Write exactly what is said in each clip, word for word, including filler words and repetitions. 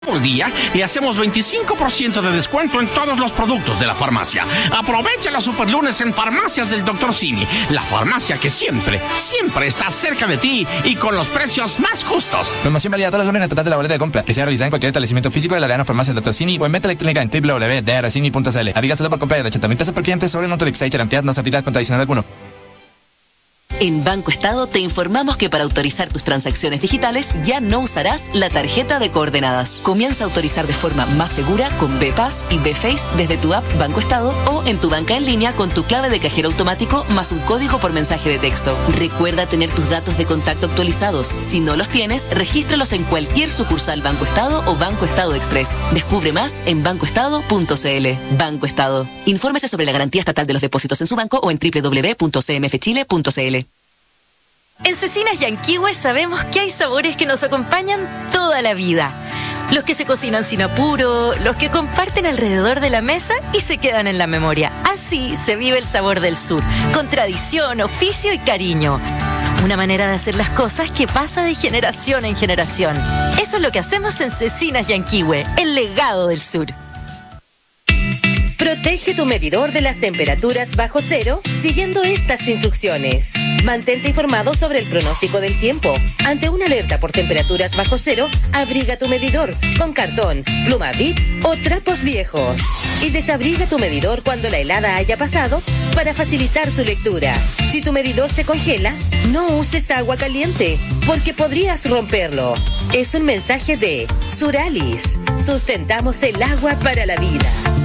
El día le hacemos veinticinco por ciento de descuento en todos los productos de la farmacia. Aprovecha los superlunes en Farmacias del doctor Simi, la farmacia que siempre, siempre está cerca de ti y con los precios más justos. Promoción válida todos los lunes en el total de la boleta de compra, que sea realizada en cualquier establecimiento físico de la Arena Farmacia del doctor Simi o en venta electrónica en doble u doble u doble u punto d r simi punto c l. Aplica solo por compra de ochenta mil pesos por cliente sobre Notolix y garantía no se aplica con adicional alguno. En Banco Estado te informamos que para autorizar tus transacciones digitales ya no usarás la tarjeta de coordenadas. Comienza a autorizar de forma más segura con B-Pass y B-Face desde tu app Banco Estado o en tu banca en línea con tu clave de cajero automático más un código por mensaje de texto. Recuerda tener tus datos de contacto actualizados. Si no los tienes, regístralos en cualquier sucursal Banco Estado o Banco Estado Express. Descubre más en banco estado punto c l. Banco Estado. Infórmese sobre la garantía estatal de los depósitos en su banco o en doble u doble u doble u punto c m f chile punto c l. En Cecinas Yanquihue sabemos que hay sabores que nos acompañan toda la vida. Los que se cocinan sin apuro, los que comparten alrededor de la mesa y se quedan en la memoria. Así se vive el sabor del sur, con tradición, oficio y cariño. Una manera de hacer las cosas que pasa de generación en generación. Eso es lo que hacemos en Cecinas Yanquihue, el legado del sur. Protege tu medidor de las temperaturas bajo cero siguiendo estas instrucciones. Mantente informado sobre el pronóstico del tiempo. Ante una alerta por temperaturas bajo cero, abriga tu medidor con cartón, pluma Bic o trapos viejos. Y desabriga tu medidor cuando la helada haya pasado para facilitar su lectura. Si tu medidor se congela, no uses agua caliente porque podrías romperlo. Es un mensaje de Suralis. Sustentamos el agua para la vida.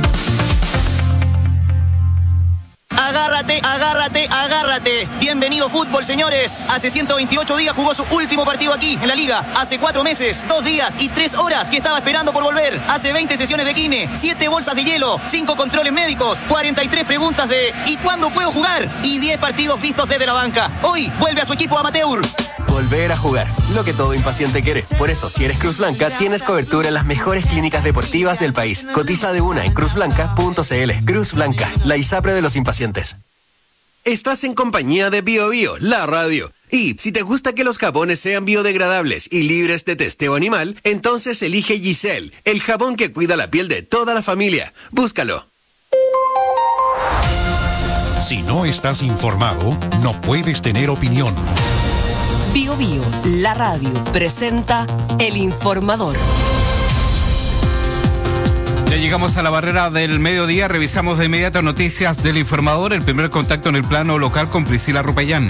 Agárrate, agárrate, agárrate. Bienvenido fútbol, señores. Hace ciento veintiocho días jugó su último partido aquí, en la Liga. Hace cuatro meses, dos días y tres horas que estaba esperando por volver. Hace veinte sesiones de kine, siete bolsas de hielo, cinco controles médicos, cuarenta y tres preguntas de ¿y cuándo puedo jugar? Y diez partidos vistos desde la banca. Hoy vuelve a su equipo amateur. Volver a jugar, lo que todo impaciente quiere. Por eso, si eres Cruz Blanca, tienes cobertura en las mejores clínicas deportivas del país. Cotiza de una en cruz blanca punto c l. Cruz Blanca, la ISAPRE de los impacientes. Estás en compañía de Bio Bio, la radio. Y si te gusta que los jabones sean biodegradables y libres de testeo animal, entonces elige Giselle, el jabón que cuida la piel de toda la familia. Búscalo. Si no estás informado, no puedes tener opinión. Bio Bio, la radio, presenta El Informador. Ya llegamos a la barrera del mediodía, revisamos de inmediato noticias del Informador, el primer contacto en el plano local con Priscila Rupellán.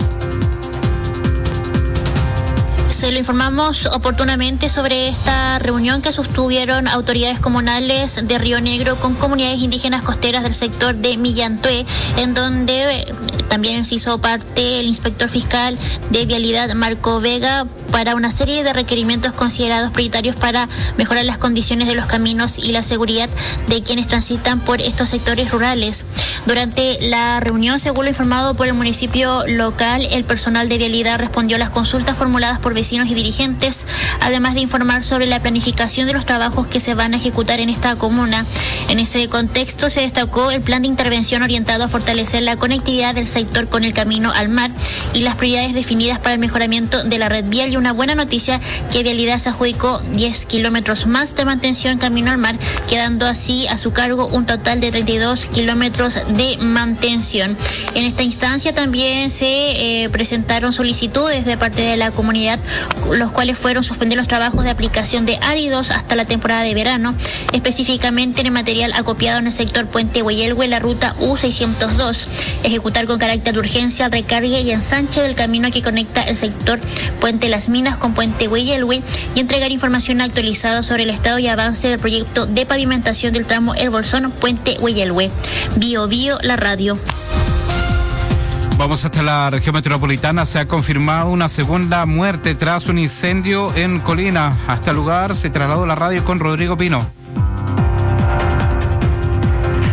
Se lo informamos oportunamente sobre esta reunión que sostuvieron autoridades comunales de Río Negro con comunidades indígenas costeras del sector de Millantué, en donde también se hizo parte el inspector fiscal de Vialidad, Marco Vega, para una serie de requerimientos considerados prioritarios para mejorar las condiciones de los caminos y la seguridad de quienes transitan por estos sectores rurales. Durante la reunión, según lo informado por el municipio local, el personal de Vialidad respondió a las consultas formuladas por vecinos y dirigentes, además de informar sobre la planificación de los trabajos que se van a ejecutar en esta comuna. En ese contexto se destacó el plan de intervención orientado a fortalecer la conectividad del sector con el camino al mar y las prioridades definidas para el mejoramiento de la red vial, y una buena noticia que Vialidad se adjudicó diez kilómetros más de mantención camino al mar, quedando así a su cargo un total de treinta y dos kilómetros de mantención. En esta instancia también se eh, presentaron solicitudes de parte de la comunidad, los cuales fueron suspender los trabajos de aplicación de áridos hasta la temporada de verano, específicamente en el material acopiado en el sector Puente Hueyelhue, la ruta U seiscientos dos, ejecutar con carácter de urgencia el recargue y ensanche del camino que conecta el sector Puente Las Minas con Puente Hueyelhue y entregar información actualizada sobre el estado y avance del proyecto de pavimentación del tramo El Bolsón Puente Hueyelhue. Bio Bio, la radio. Vamos hasta la región metropolitana. Se ha confirmado una segunda muerte tras un incendio en Colina. Hasta el lugar se trasladó la radio con Rodrigo Pino.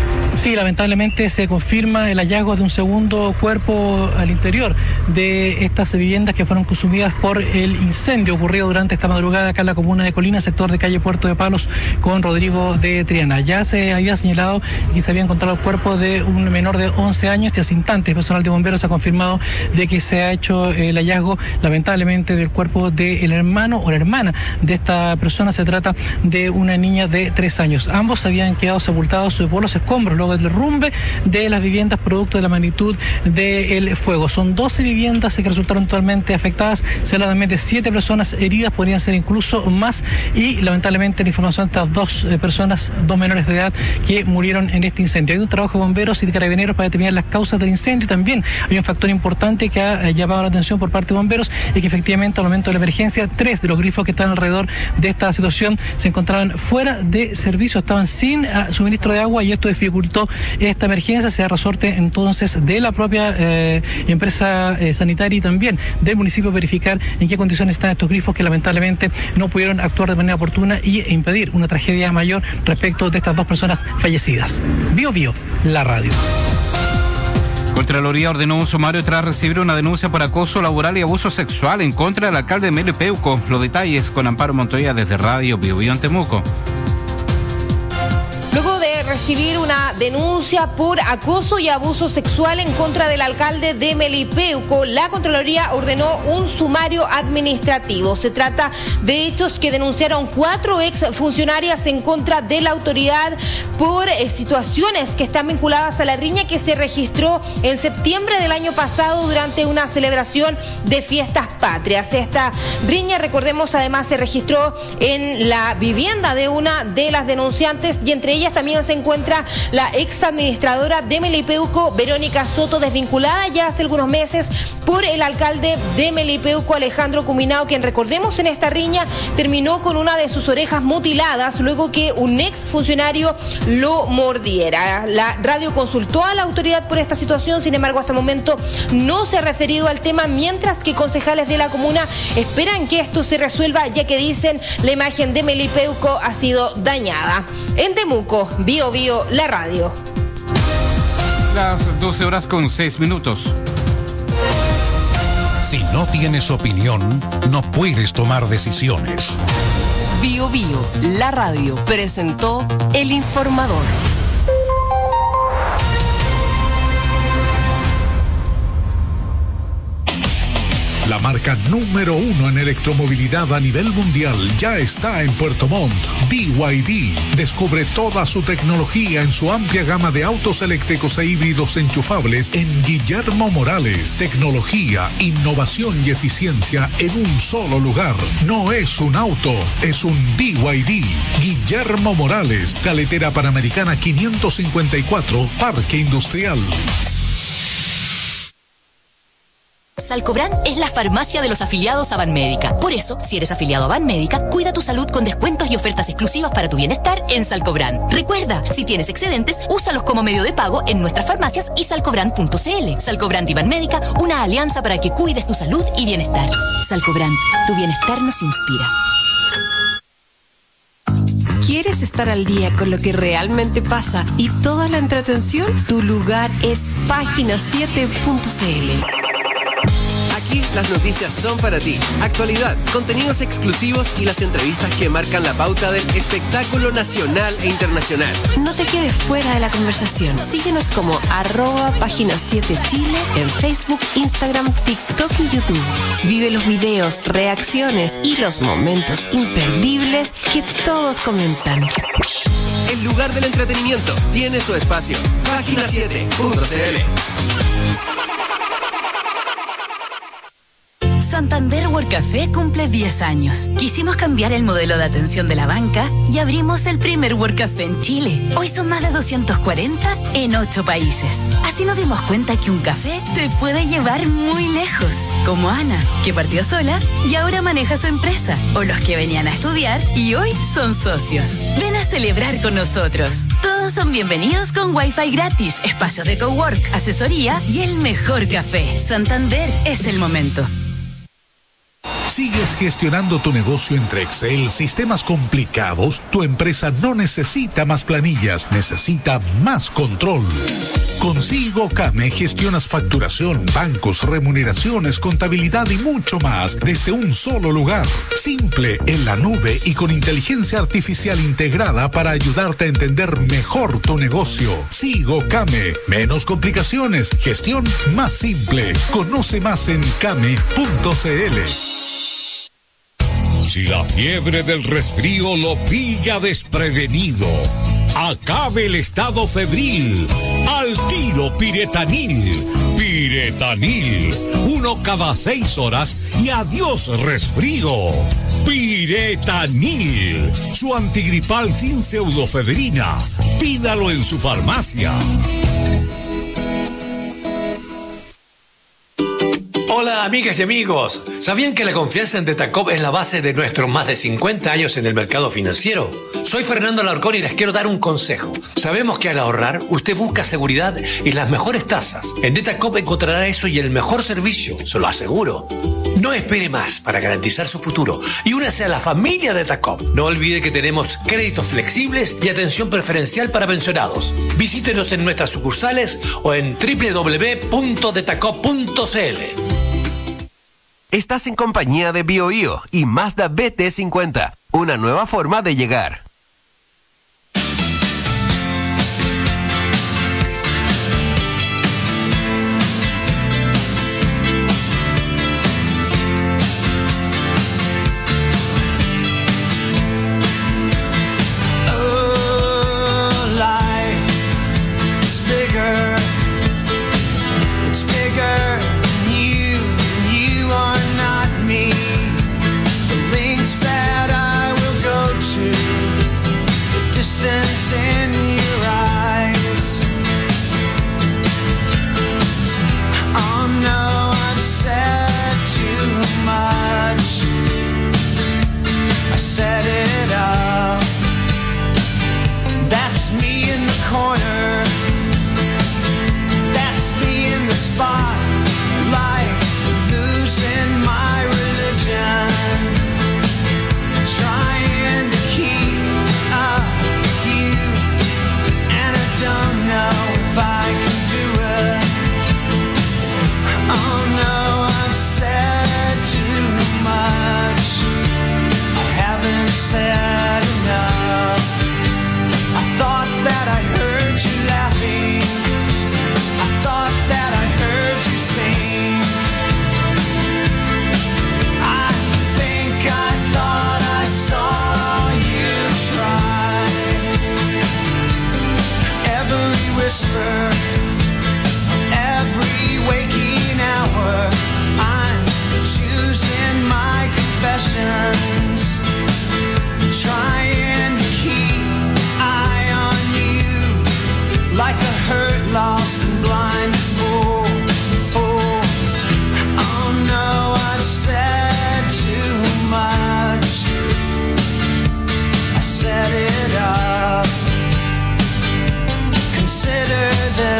Sí, lamentablemente se confirma el hallazgo de un segundo cuerpo al interior de estas viviendas que fueron consumidas por el incendio ocurrido durante esta madrugada acá en la comuna de Colina, sector de calle Puerto de Palos, con Rodrigo de Triana. Ya se había señalado que se había encontrado el cuerpo de un menor de once años y hace instantes personal de bomberos ha confirmado de que se ha hecho el hallazgo lamentablemente del cuerpo del hermano o la hermana de esta persona. Se trata de una niña de tres años. Ambos habían quedado sepultados por los escombros luego del derrumbe de las viviendas producto de la magnitud del fuego. Son doce viviendas que resultaron totalmente afectadas. Se habla también de siete personas heridas, podrían ser incluso más, y lamentablemente la información de estas dos eh, personas, dos menores de edad que murieron en este incendio. Hay un trabajo de bomberos y de carabineros para determinar las causas del incendio. También hay un factor importante que ha eh, llamado la atención por parte de bomberos y que efectivamente al momento de la emergencia, tres de los grifos que están alrededor de esta situación se encontraban fuera de servicio, estaban sin uh, suministro de agua, y esto dificultó esta emergencia. Se da resorte entonces de la propia eh, empresa eh, sanitaria y también del municipio verificar en qué condiciones están estos grifos que lamentablemente no pudieron actuar de manera oportuna y impedir una tragedia mayor respecto de estas dos personas fallecidas. Bio Bio, la radio. Contraloría ordenó un sumario tras recibir una denuncia por acoso laboral y abuso sexual en contra del alcalde Melipeuco. Los detalles con Amparo Montoya desde Radio Bio Bio en Temuco. Luego de recibir una denuncia por acoso y abuso sexual en contra del alcalde de Melipeuco, la Contraloría ordenó un sumario administrativo. Se trata de hechos que denunciaron cuatro exfuncionarias en contra de la autoridad por eh, situaciones que están vinculadas a la riña que se registró en septiembre del año pasado durante una celebración de fiestas patrias. Esta riña, recordemos, además se registró en la vivienda de una de las denunciantes, y entre ellas también se encuentra la ex administradora de Melipeuco, Verónica Soto, desvinculada ya hace algunos meses por el alcalde de Melipeuco, Alejandro Cuminao, quien, recordemos, en esta riña terminó con una de sus orejas mutiladas luego que un ex funcionario lo mordiera. La radio consultó a la autoridad por esta situación, sin embargo hasta el momento no se ha referido al tema, mientras que concejales de la comuna esperan que esto se resuelva, ya que dicen la imagen de Melipeuco ha sido dañada. En Temuco, Bio Bio, la radio. Las doce horas con seis minutos. Si no tienes opinión, no puedes tomar decisiones. Bio Bio, la radio, presentó El Informador. La marca número uno en electromovilidad a nivel mundial ya está en Puerto Montt. B Y D descubre toda su tecnología en su amplia gama de autos eléctricos e híbridos enchufables en Guillermo Morales. Tecnología, innovación y eficiencia en un solo lugar. No es un auto, es un B Y D. Guillermo Morales, Carretera Panamericana quinientos cincuenta y cuatro, Parque Industrial. Salcobran es la farmacia de los afiliados a Banmédica. Por eso, si eres afiliado a Banmédica, cuida tu salud con descuentos y ofertas exclusivas para tu bienestar en Salcobran. Recuerda, si tienes excedentes, úsalos como medio de pago en nuestras farmacias y salcobran punto c l. Salcobran y Banmédica, una alianza para que cuides tu salud y bienestar. Salcobran, tu bienestar nos inspira. ¿Quieres estar al día con lo que realmente pasa y toda la entretención? Tu lugar es página siete punto c l. Aquí las noticias son para ti. Actualidad, contenidos exclusivos y las entrevistas que marcan la pauta del espectáculo nacional e internacional. No te quedes fuera de la conversación. Síguenos como arroba página siete Chile en Facebook, Instagram, TikTok y YouTube. Vive los videos, reacciones y los momentos imperdibles que todos comentan. El lugar del entretenimiento tiene su espacio. página siete punto c l. Santander World Café cumple diez años. Quisimos cambiar el modelo de atención de la banca y abrimos el primer World Café en Chile. Hoy son más de doscientos cuarenta en ocho países. Así nos dimos cuenta que un café te puede llevar muy lejos. Como Ana, que partió sola y ahora maneja su empresa. O los que venían a estudiar y hoy son socios. Ven a celebrar con nosotros. Todos son bienvenidos con Wi-Fi gratis, espacios de cowork, asesoría y el mejor café. Santander es el momento. ¿Sigues gestionando tu negocio entre Excel, sistemas complicados? Tu empresa no necesita más planillas, necesita más control. Con SigoCame gestionas facturación, bancos, remuneraciones, contabilidad y mucho más desde un solo lugar. Simple, en la nube y con inteligencia artificial integrada para ayudarte a entender mejor tu negocio. SigoCame. Menos complicaciones, gestión más simple. Conoce más en came punto cl. Si la fiebre del resfrío lo pilla desprevenido, acabe el estado febril. Al tiro Piretanil. Piretanil. Uno cada seis horas y adiós resfrío. Piretanil. Su antigripal sin pseudofebrina. Pídalo en su farmacia. Hola amigas y amigos, ¿sabían que la confianza en Detacop es la base de nuestros más de cincuenta años en el mercado financiero? Soy Fernando Alarcón y les quiero dar un consejo. Sabemos que al ahorrar usted busca seguridad y las mejores tasas. En Detacop encontrará eso y el mejor servicio, se lo aseguro. No espere más para garantizar su futuro y únase a la familia Detacop. No olvide que tenemos créditos flexibles y atención preferencial para pensionados. Visítenos en nuestras sucursales o en doble u doble u doble u punto detacop punto cl. Estás en compañía de BioBio y Mazda B T cincuenta, una nueva forma de llegar. Consider the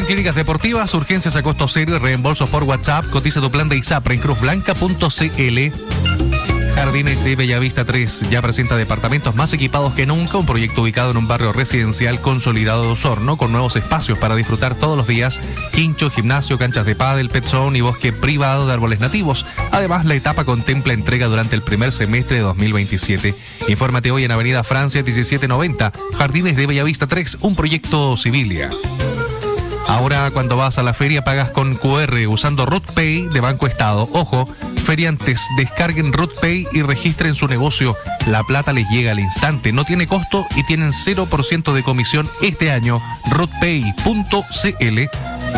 Clínicas Deportivas, urgencias a costo cero y reembolsos por WhatsApp. Cotiza tu plan de ISAPRE en cruz blanca punto c l. Jardines de Bellavista tres ya presenta departamentos más equipados que nunca, un proyecto ubicado en un barrio residencial consolidado de Osorno, con nuevos espacios para disfrutar todos los días, quincho, gimnasio, canchas de pádel, pet zone y bosque privado de árboles nativos. Además, la etapa contempla entrega durante el primer semestre de dos mil veintisiete. Infórmate hoy en Avenida Francia diecisiete noventa, Jardines de Bellavista tres, un proyecto Civilia. Ahora, cuando vas a la feria, pagas con Q R usando RutPay de Banco Estado. Ojo, feriantes, descarguen RutPay y registren su negocio. La plata les llega al instante, no tiene costo y tienen cero por ciento de comisión este año. rutpay punto c l.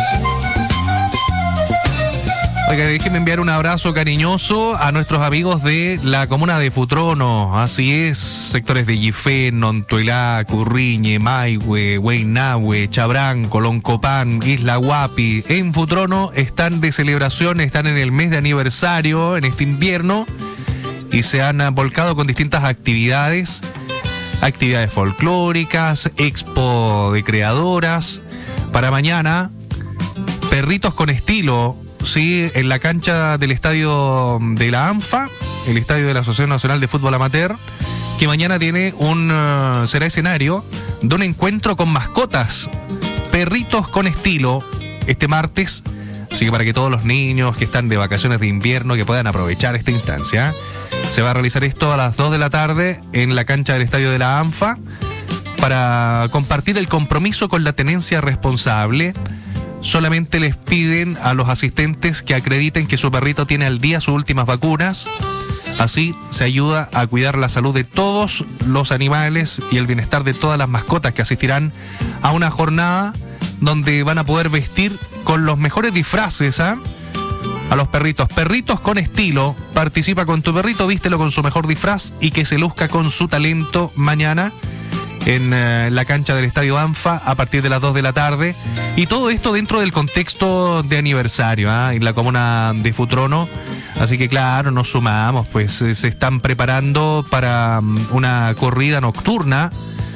Oiga, déjenme enviar un abrazo cariñoso a nuestros amigos de la comuna de Futrono. Así es, sectores de Yifé, Nontuelá, Curriñe, Maihue, Hueynahue, Chabrán, Coloncopán, Isla Huapi. En Futrono están de celebración, están en el mes de aniversario en este invierno y se han volcado con distintas actividades, actividades folclóricas, expo de creadoras. Para mañana, perritos con estilo. Sí, en la cancha del estadio de la ANFA, el estadio de la Asociación Nacional de Fútbol Amateur, que mañana tiene un uh, será escenario de un encuentro con mascotas, perritos con estilo, este martes. Así que para que todos los niños que están de vacaciones de invierno que puedan aprovechar esta instancia, se va a realizar esto a las dos de la tarde en la cancha del estadio de la ANFA para compartir el compromiso con la tenencia responsable. Solamente les piden a los asistentes que acrediten que su perrito tiene al día sus últimas vacunas. Así se ayuda a cuidar la salud de todos los animales y el bienestar de todas las mascotas que asistirán a una jornada donde van a poder vestir con los mejores disfraces, ¿eh? A los perritos. Perritos con estilo. Participa con tu perrito, vístelo con su mejor disfraz y que se luzca con su talento mañana en uh, la cancha del Estadio ANFA a partir de las dos de la tarde. Y todo esto dentro del contexto de aniversario, ¿eh? En la comuna de Futrono. Así que claro, nos sumamos, pues eh, se están preparando para um, una corrida nocturna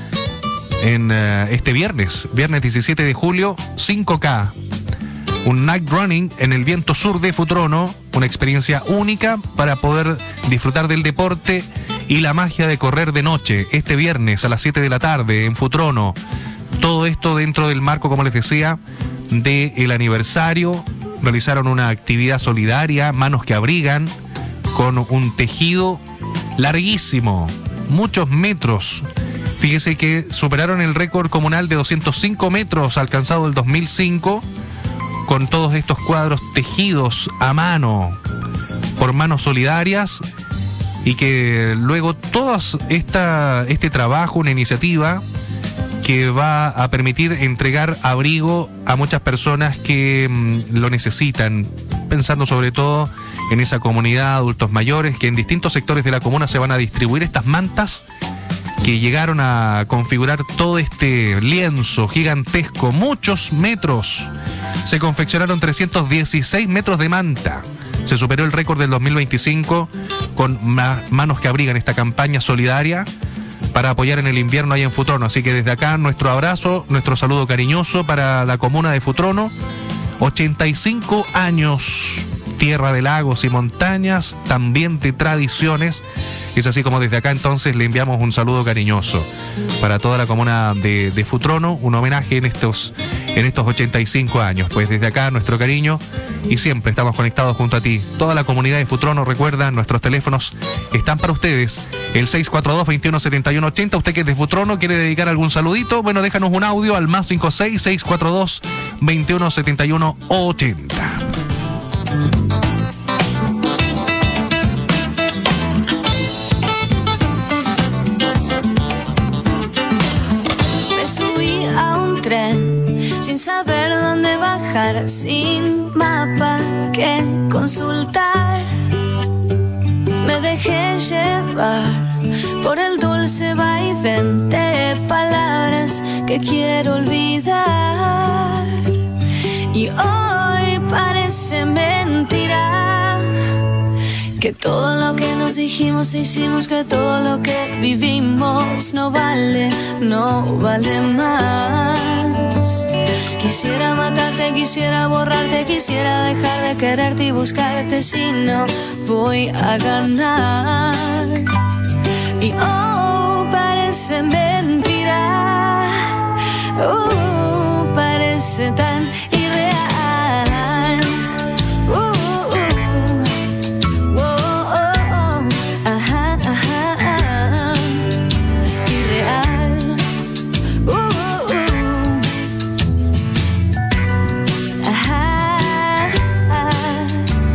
en uh, este viernes, viernes diecisiete de julio, cinco K. Un night running en el viento sur de Futrono, una experiencia única para poder disfrutar del deporte y la magia de correr de noche, este viernes a las siete de la tarde en Futrono. Todo esto dentro del marco, como les decía, del aniversario. Realizaron una actividad solidaria, manos que abrigan, con un tejido larguísimo, muchos metros. Fíjese que superaron el récord comunal de doscientos cinco metros alcanzado el dos mil cinco, con todos estos cuadros tejidos a mano, por manos solidarias. Y que luego todo esta, este trabajo, una iniciativa que va a permitir entregar abrigo a muchas personas que mmm, lo necesitan, pensando sobre todo en esa comunidad, adultos mayores, que en distintos sectores de la comuna se van a distribuir estas mantas que llegaron a configurar todo este lienzo gigantesco, muchos metros. Se confeccionaron trescientos dieciséis metros de manta. Se superó el récord del dos mil veinticinco con ma- manos que abrigan esta campaña solidaria para apoyar en el invierno ahí en Futrono. Así que desde acá nuestro abrazo, nuestro saludo cariñoso para la comuna de Futrono. ochenta y cinco años, tierra de lagos y montañas, también de tradiciones. Es así como desde acá entonces le enviamos un saludo cariñoso para toda la comuna de, de Futrono, un homenaje en estos, en estos ochenta y cinco años. Pues desde acá nuestro cariño y siempre estamos conectados junto a ti. Toda la comunidad de Futrono, recuerda, nuestros teléfonos están para ustedes. El seis cuatro dos, veintiuno setenta y uno ochenta. Usted que es de Futrono, quiere dedicar algún saludito, bueno, déjanos un audio al más cinco seis, seis cuatro dos, veintiuno setenta y uno ochenta. Sin saber dónde bajar, sin mapa que consultar, me dejé llevar por el dulce vaivén de palabras que quiero olvidar. Y hoy parece mentira que todo lo que nos dijimos e hicimos, que todo lo que vivimos no vale, no vale más. Quisiera matarte, quisiera borrarte, quisiera dejar de quererte y buscarte si no voy a ganar. Y oh, parece mentira, uh, parece tan irreal. Uh, uh, uh, oh, oh, oh, ajá, ajá, ajá, irreal. Uh, uh, ajá, ajá.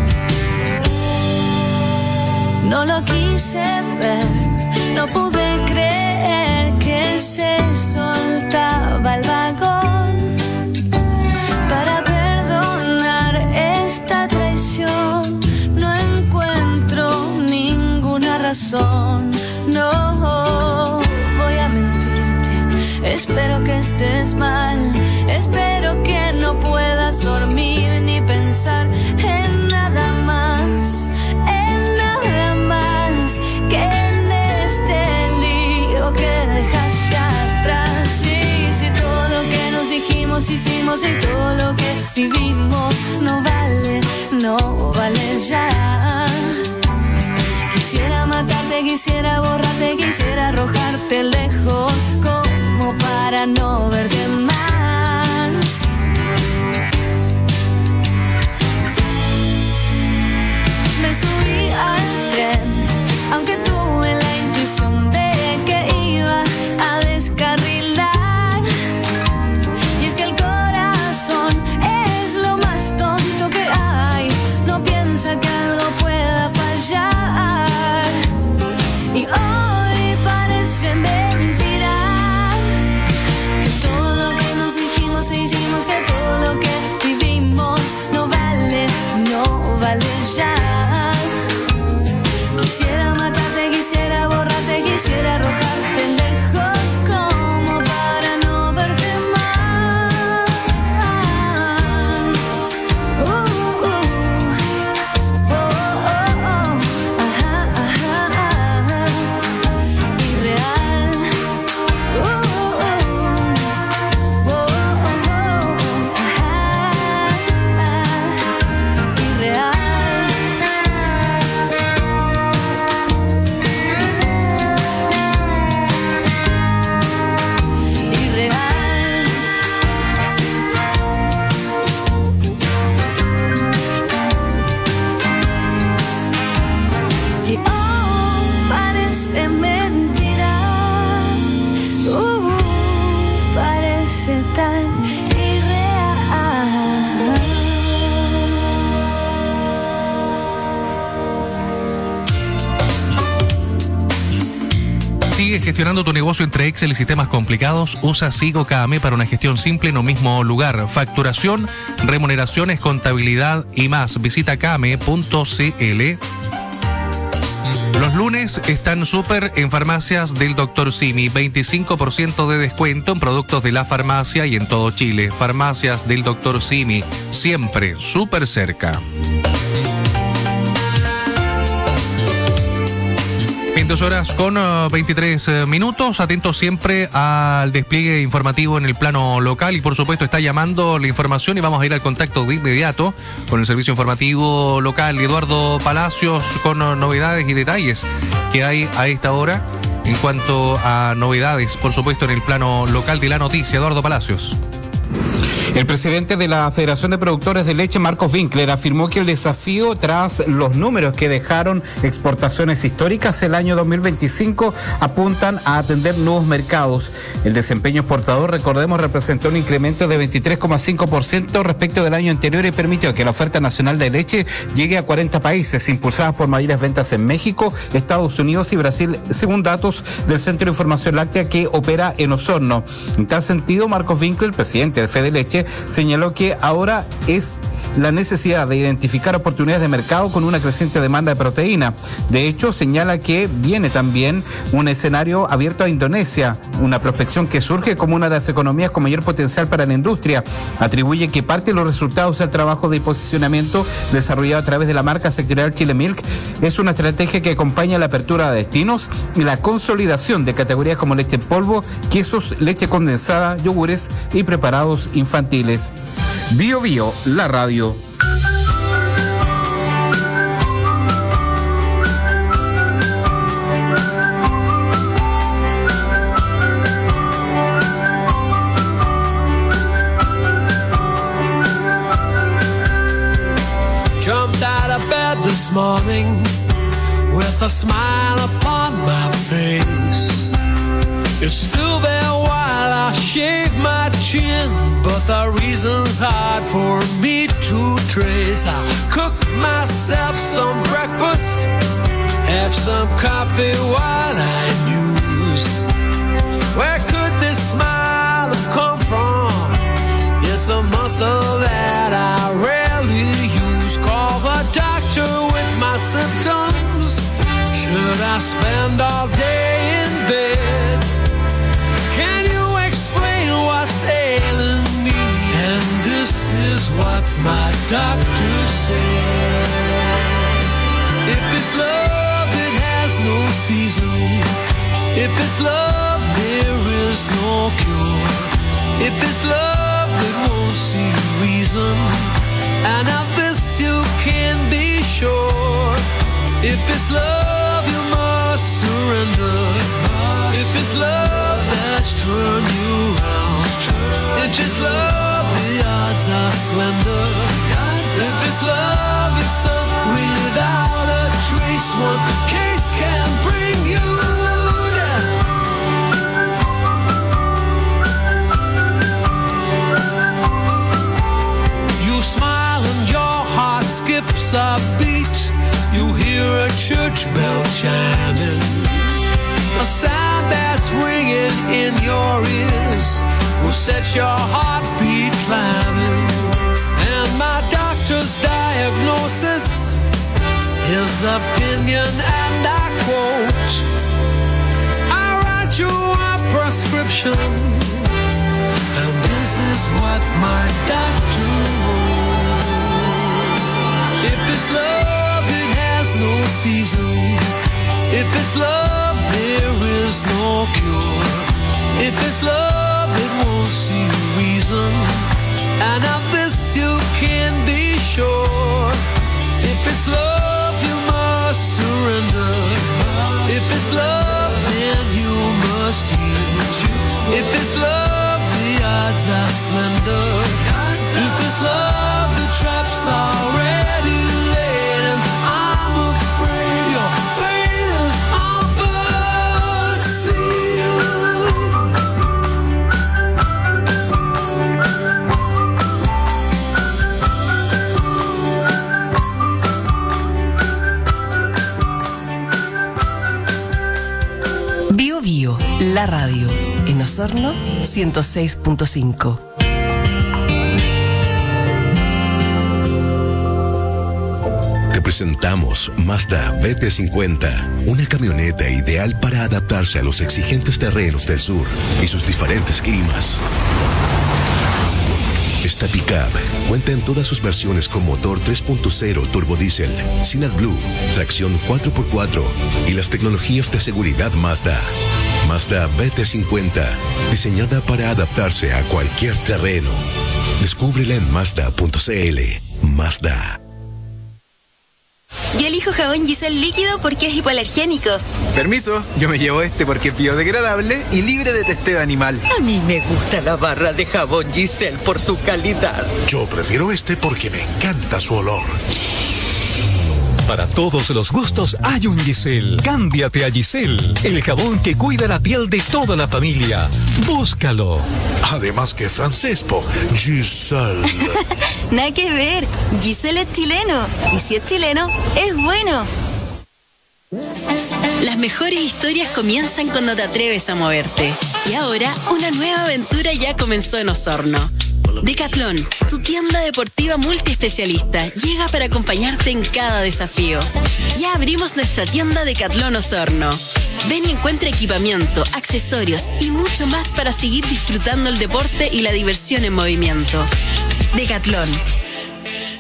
No lo quise ver, no pude creer que se soltaba el vagón para perdonar esta traición. No encuentro ninguna razón, no voy a mentirte. Espero que estés mal, espero que no puedas dormir ni pensar en nada más, en nada más que en este lío que dejaste atrás. Y si todo lo que nos dijimos, hicimos y todo lo que vivimos no vale, no vale ya. Quisiera matarte, quisiera borrarte, quisiera arrojarte lejos como para no verte más. Me subí al tren, aunque tuve la intuición de que iba a descarrilar. Y es que el corazón es lo más tonto que hay, no piensa que algo pueda fallar. Y hoy parece mentira que todo lo que nos dijimos e hicimos, que todo lo que vivimos no vale, no vale ya. Quisiera matarte, quisiera borrarte, quisiera arrojarte lejos como para no verte más. Uh, uh, oh, oh, oh, ajá, ajá, ajá, irreal. Uh, uh, oh, oh, oh, ajá, irreal. Y oh, parece mentira, uh, parece tan irreal. ¿Sigue gestionando tu negocio entre Excel y sistemas complicados? Usa Sigo K M para una gestión simple en un mismo lugar. Facturación, remuneraciones, contabilidad y más. Visita K M punto C L. Los lunes están súper en farmacias del doctor Simi. veinticinco por ciento de descuento en productos de la farmacia y en todo Chile. Farmacias del doctor Simi, siempre súper cerca. veintidós horas con uh, veintitrés uh, minutos. Atentos siempre al despliegue informativo en el plano local y por supuesto está llamando la información y vamos a ir al contacto de inmediato con el servicio informativo local. Eduardo Palacios con uh, novedades y detalles que hay a esta hora en cuanto a novedades, por supuesto, en el plano local de la noticia. Eduardo Palacios. El presidente de la Federación de Productores de Leche, Marcos Winkler, afirmó que el desafío tras los números que dejaron exportaciones históricas el año dos mil veinticinco apuntan a atender nuevos mercados. El desempeño exportador, recordemos, representó un incremento de veintitrés coma cinco por ciento respecto del año anterior y permitió que la oferta nacional de leche llegue a cuarenta países, impulsadas por mayores ventas en México, Estados Unidos y Brasil, según datos del Centro de Información Láctea que opera en Osorno. En tal sentido, Marcos Winkler, presidente de Fede Leche, señaló que ahora es la necesidad de identificar oportunidades de mercado con una creciente demanda de proteína. De hecho, señala que viene también un escenario abierto a Indonesia, una prospección que surge como una de las economías con mayor potencial para la industria. Atribuye que parte de los resultados del trabajo de posicionamiento desarrollado a través de la marca sectorial Chile Milk es una estrategia que acompaña la apertura de destinos y la consolidación de categorías como leche en polvo, quesos, leche condensada, yogures y preparados infantiles. infantiles. Bio Bio, la radio. Jumped out of bed this morning with a smile upon my face. It's still there while I shave my chin, but the reason's hard for me to trace. I cook myself some breakfast, have some coffee while I muse. Where could this smile have come from? It's a muscle that I rarely use. Call the doctor with my symptoms. Should I spend all day in bed? Can you explain what's ailing me? And this is what my doctor said. If it's love, it has no season. If it's love, there is no cure. If it's love, it won't see reason. And of this you can be sure. If it's love, you must surrender. If it's love that's turned you round, it's just love, the odds are slender. If it's love you sunk without a trace, one case can bring you down. You smile and your heart skips a beat. You hear a church bell chiming, a sound that's ringing in your ears will set your heartbeat climbing. And my doctor's diagnosis, his opinion, and I quote, I write you a prescription, and this is what my doctor wrote. If it's love, it has no season. If it's love, there is no cure. If it's love, it won't see reason. And of this you can be sure. If it's love, you must surrender. If it's love, then you must yield. If it's love, the odds are slender. If it's love, the trap's already laid. And I'm afraid your fate is all but sealed. Bio Bio, la radio. En Osorno, ciento seis punto cinco. Te presentamos Mazda B T cincuenta, una camioneta ideal para adaptarse a los exigentes terrenos del sur y sus diferentes climas. Esta pickup cuenta en todas sus versiones con motor tres punto cero turbodiesel, sin AdBlue, tracción cuatro por cuatro y las tecnologías de seguridad Mazda. Mazda B T cincuenta, diseñada para adaptarse a cualquier terreno. Descúbrela en Mazda punto cl. Mazda. Yo elijo jabón Giselle líquido porque es hipoalergénico. Permiso, yo me llevo este porque es biodegradable y libre de testeo animal. A mí me gusta la barra de jabón Giselle por su calidad. Yo prefiero este porque me encanta su olor. Para todos los gustos hay un Giselle. Cámbiate a Giselle, el jabón que cuida la piel de toda la familia. Búscalo. Además que francés, po. Giselle. Nada que ver. Giselle es chileno. Y si es chileno, es bueno. Las mejores historias comienzan cuando te atreves a moverte. Y ahora, una nueva aventura ya comenzó en Osorno. Decathlon, tu tienda deportiva multiespecialista, llega para acompañarte en cada desafío. Ya abrimos nuestra tienda Decathlon Osorno. Ven y encuentra equipamiento, accesorios y mucho más para seguir disfrutando el deporte y la diversión en movimiento. Decathlon.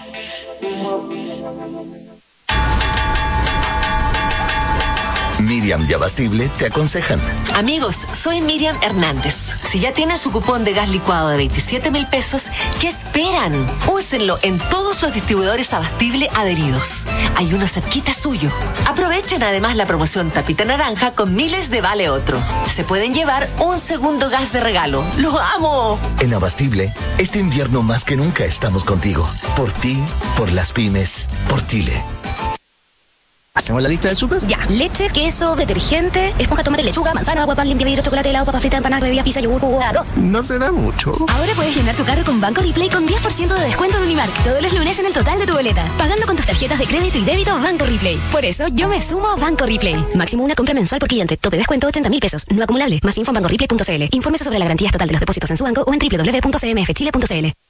Media Miriam y Abastible te aconsejan. Amigos, soy Miriam Hernández. Si ya tienen su cupón de gas licuado de veintisiete mil pesos, ¿qué esperan? Úsenlo en todos los distribuidores Abastible adheridos. Hay uno cerquita suyo. Aprovechen además la promoción Tapita Naranja con miles de vale otro. Se pueden llevar un segundo gas de regalo. ¡Lo amo! En Abastible, este invierno más que nunca estamos contigo. Por ti, por las pymes, por Chile. ¿Hacemos la lista del súper? Ya. Leche, queso, detergente, esponja, tomate, lechuga, manzana, agua, pan, limpia, vidrio, chocolate, helado, papa frita, empanada, bebida, pizza, yogur, jugo, arroz. No se da mucho. Ahora puedes llenar tu carro con Banco Replay con diez por ciento de descuento en Unimark todos los lunes en el total de tu boleta. Pagando con tus tarjetas de crédito y débito Banco Replay. Por eso yo me sumo a Banco Replay. Máximo una compra mensual por cliente. Tope descuento ochenta mil pesos. No acumulable. Más info en banco replay punto c l. Infórmese sobre la garantía total de los depósitos en su banco o en doble u doble u doble u punto c m f chile punto c l.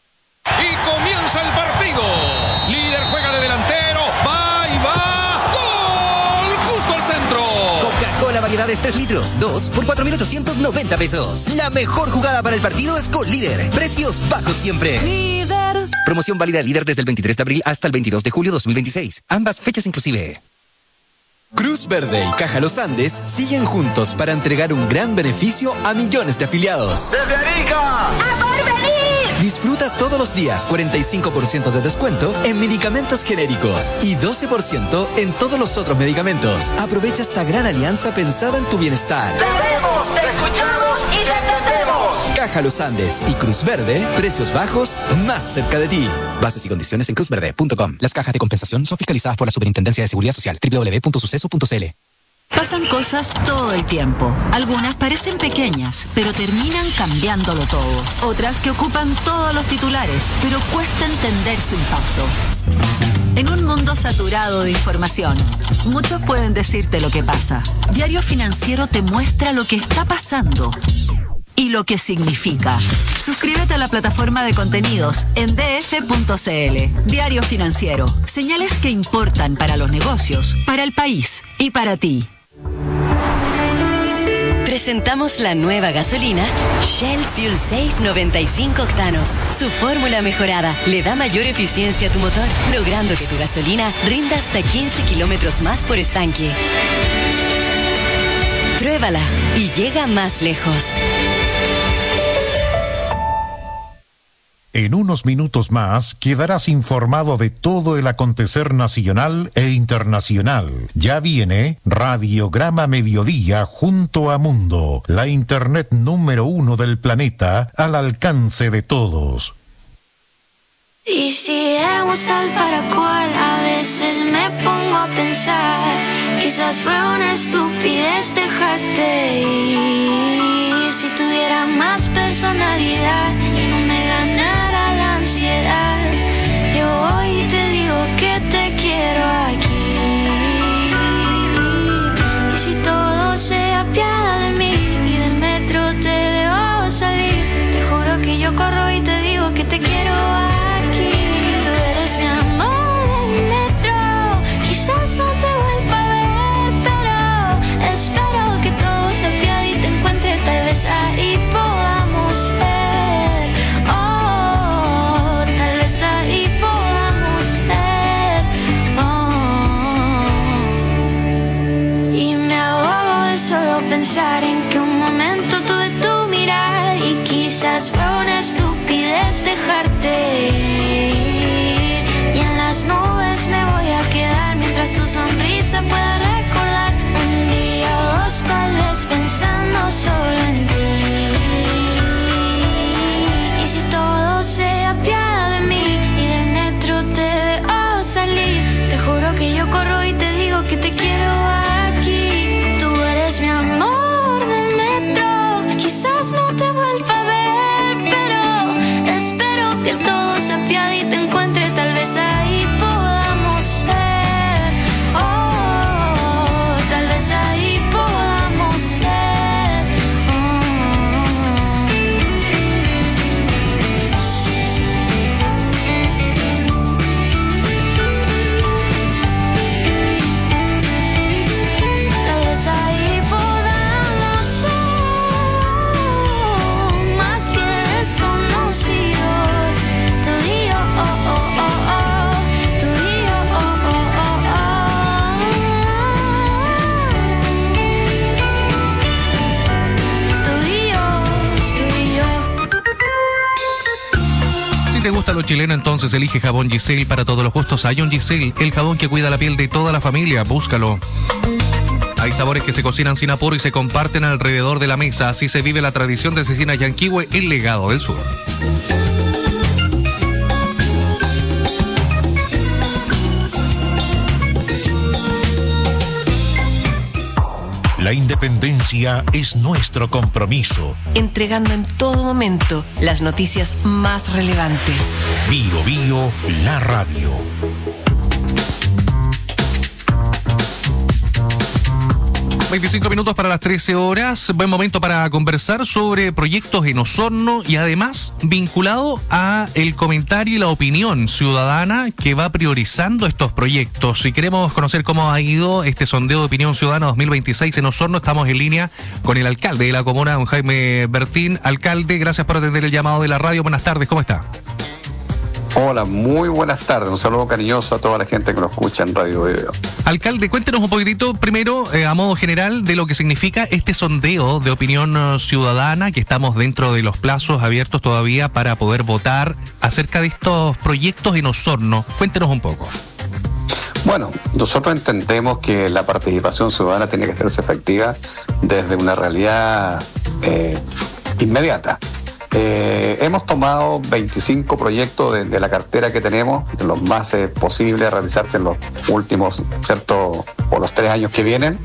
Y comienza el partido. Líder juega de delantero. Va y va. ¡Gol! Justo al centro. Coca-Cola variedades tres litros. dos por cuatro mil ochocientos noventa pesos. La mejor jugada para el partido es con Líder. Precios bajos siempre. Líder. Promoción válida Líder desde el veintitrés de abril hasta el veintidós de julio de dos mil veintiséis. Ambas fechas inclusive. Cruz Verde y Caja Los Andes siguen juntos para entregar un gran beneficio a millones de afiliados. ¡Desde Arica! ¡A Porvenir! Disfruta todos los días cuarenta y cinco por ciento de descuento en medicamentos genéricos y doce por ciento en todos los otros medicamentos. Aprovecha esta gran alianza pensada en tu bienestar. ¡Te vemos, te escuchamos y te entendemos! Caja Los Andes y Cruz Verde, precios bajos más cerca de ti. Bases y condiciones en cruz verde punto com. Las cajas de compensación son fiscalizadas por la Superintendencia de Seguridad Social. doble u doble u doble u punto suceso punto c l. Pasan cosas todo el tiempo. Algunas parecen pequeñas, pero terminan cambiándolo todo. Otras que ocupan todos los titulares, pero cuesta entender su impacto. En un mundo saturado de información, muchos pueden decirte lo que pasa. Diario Financiero te muestra lo que está pasando y lo que significa. Suscríbete a la plataforma de contenidos en d f punto c l. Diario Financiero. Señales que importan para los negocios, para el país y para ti. Presentamos la nueva gasolina Shell Fuel Safe noventa y cinco octanos. Su fórmula mejorada le da mayor eficiencia a tu motor, logrando que tu gasolina rinda hasta quince kilómetros más por estanque. Pruébala y llega más lejos. En unos minutos más quedarás informado de todo el acontecer nacional e internacional. Ya viene Radiograma Mediodía junto a Mundo, la internet número uno del planeta al alcance de todos. Y si éramos tal para cual, a veces me pongo a pensar, quizás fue una estupidez dejarte ir. Si tuviera más personalidad y no me ganara la ansiedad, yo hoy te digo que te quiero aquí. Y si todo se apiada de mí y del metro te veo salir, te juro que yo corro y te digo que te quiero aquí. Tú eres mi amor de metro, quizás no te vuelva a ver, pero espero que todo se apiade y te encuentre, tal vez ahí podamos ser. Oh, tal vez ahí podamos ser. Oh. Y me ahogo de solo pensar en que un momento tuve tu mirar y quizás fue una estupidez dejarte ir. Y en las nubes me voy a quedar mientras tu sonrisa pueda recordar un día o dos, tal vez pensando solo en ti. Y si todo se apiada de mí y del metro te veo salir, te juro que yo corro y te digo que te quiero aquí. Tú eres mi amor de metro, quizás no te vuelva a ver, pero espero que todo se apiade y te encuentre, tal vez ahí podamos ser. Oh, te gusta lo chileno, entonces elige jabón Giselle. Para todos los gustos hay un Giselle, el jabón que cuida la piel de toda la familia. Búscalo. Hay sabores que se cocinan sin apuro y se comparten alrededor de la mesa. Así se vive la tradición de Cecina Yanquihue, el legado del sur. La independencia es nuestro compromiso. Entregando en todo momento las noticias más relevantes. Bio Bio, la radio. veinticinco minutos para las trece horas. Buen momento para conversar sobre proyectos en Osorno y además vinculado a el comentario y la opinión ciudadana que va priorizando estos proyectos. Si queremos conocer cómo ha ido este sondeo de opinión ciudadana dos mil veintiséis en Osorno, estamos en línea con el alcalde de la comuna, don Jaime Bertín. Alcalde, gracias por atender el llamado de la radio. Buenas tardes, ¿cómo está? Hola, muy buenas tardes. Un saludo cariñoso a toda la gente que nos escucha en Radio Video. Alcalde, cuéntenos un poquitito, primero, eh, a modo general, de lo que significa este sondeo de opinión uh, ciudadana, que estamos dentro de los plazos abiertos todavía para poder votar acerca de estos proyectos en Osorno. Cuéntenos un poco. Bueno, nosotros entendemos que la participación ciudadana tiene que hacerse efectiva desde una realidad eh, inmediata. Eh, hemos tomado veinticinco proyectos de, de la cartera que tenemos, de los más eh, posibles a realizarse en los últimos, ¿cierto?, o los tres años que vienen.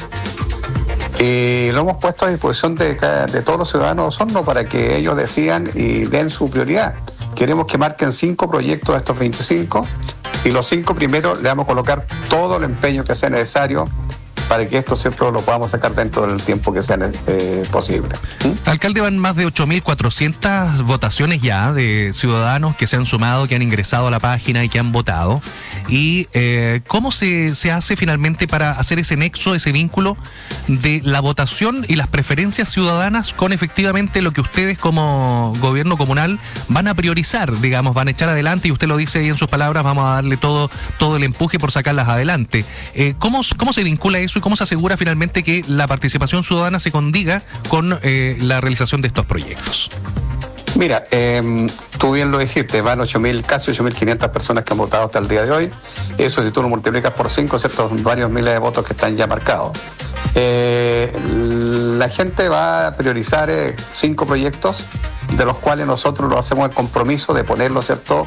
Y lo hemos puesto a disposición de, de todos los ciudadanos de Osorno para que ellos decidan y den su prioridad. Queremos que marquen cinco proyectos de estos veinticinco y los cinco primeros le vamos a colocar todo el empeño que sea necesario para que esto siempre lo podamos sacar dentro del tiempo que sea eh, posible. ¿Mm? Alcalde, van más de ocho mil cuatrocientas votaciones ya de ciudadanos que se han sumado, que han ingresado a la página y que han votado. ¿Y eh, cómo se, se hace finalmente para hacer ese nexo, ese vínculo de la votación y las preferencias ciudadanas con efectivamente lo que ustedes como gobierno comunal van a priorizar, digamos, van a echar adelante? Y usted lo dice ahí en sus palabras, vamos a darle todo, todo el empuje por sacarlas adelante. Eh, ¿cómo, ¿Cómo se vincula eso? ¿Cómo se asegura finalmente que la participación ciudadana se condiga con eh, la realización de estos proyectos? Mira, eh, tú bien lo dijiste, van ocho mil, casi ocho mil quinientas personas que han votado hasta el día de hoy. Eso, si tú lo multiplicas por cinco, ¿cierto?, varios miles de votos que están ya marcados. Eh, la gente va a priorizar eh, cinco proyectos, de los cuales nosotros lo hacemos el compromiso de ponerlo, ¿cierto?,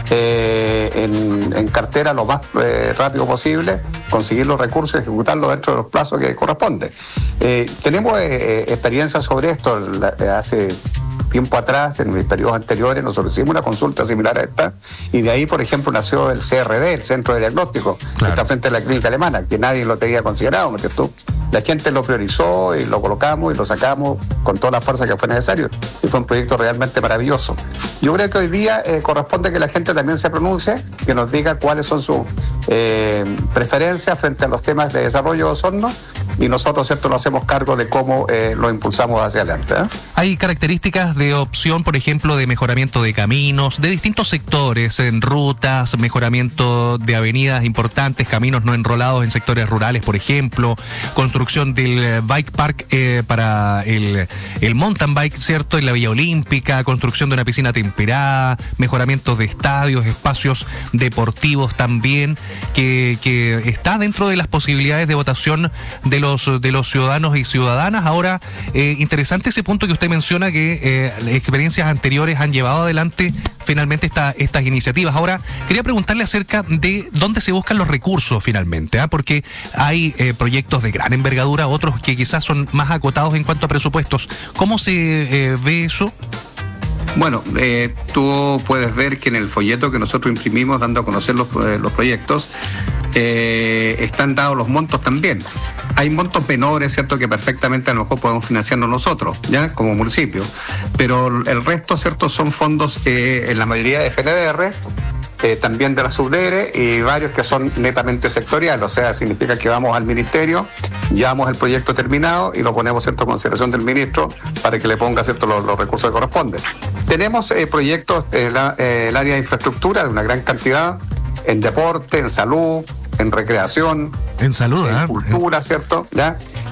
eh, en, en cartera lo más eh, rápido posible, conseguir los recursos y ejecutarlo dentro de los plazos que corresponde. Eh, tenemos eh, experiencia sobre esto. La, hace tiempo atrás, en mis periodos anteriores, nosotros hicimos una consulta similar a esta, y de ahí, por ejemplo, nació el C R D, el Centro de Diagnóstico, claro, que está frente a la clínica alemana, que nadie lo tenía considerado, ¿me entiendes tú? La gente lo priorizó y lo colocamos y lo sacamos con toda la fuerza que fue necesario, y fue un proyecto realmente maravilloso. Yo creo que hoy día eh, corresponde que la gente también se pronuncie, que nos diga cuáles son sus eh, preferencias frente a los temas de desarrollo de Osorno, y nosotros, ¿cierto?, nos hacemos cargo de cómo eh, lo impulsamos hacia adelante. ¿eh? Hay características de opción, por ejemplo, de mejoramiento de caminos, de distintos sectores, en rutas, mejoramiento de avenidas importantes, caminos no enrolados en sectores rurales, por ejemplo, construcción del bike park eh, para el, el mountain bike, ¿cierto?, en la Villa Olímpica, construcción de una piscina temperada, mejoramiento de estadios, espacios deportivos también, que, que está dentro de las posibilidades de votación de los, de los ciudadanos y ciudadanas. Ahora, eh, interesante ese punto que usted menciona, que eh, experiencias anteriores han llevado adelante finalmente esta, estas iniciativas. Ahora, quería preguntarle acerca de dónde se buscan los recursos finalmente, ¿eh? porque hay eh, proyectos de gran envergadura, otros que quizás son más acotados en cuanto a presupuestos. ¿Cómo se eh, ve eso? Bueno, eh, tú puedes ver que en el folleto que nosotros imprimimos dando a conocer los, eh, los proyectos, eh, están dados los montos también. Hay montos menores, ¿cierto?, que perfectamente a lo mejor podemos financiarnos nosotros, ¿ya?, como municipio, pero el resto, ¿cierto?, son fondos eh, en la mayoría de F N D R, eh, también de la SUBDERE, y varios que son netamente sectoriales, o sea, significa que vamos al ministerio, llevamos el proyecto terminado y lo ponemos, ¿cierto?, a consideración del ministro para que le ponga, ¿cierto?, los, los recursos que corresponden. Tenemos eh, proyectos en la, eh, el área de infraestructura de una gran cantidad, en deporte, en salud, en recreación, en salud, en ¿eh? cultura, ¿cierto? ¿Ya?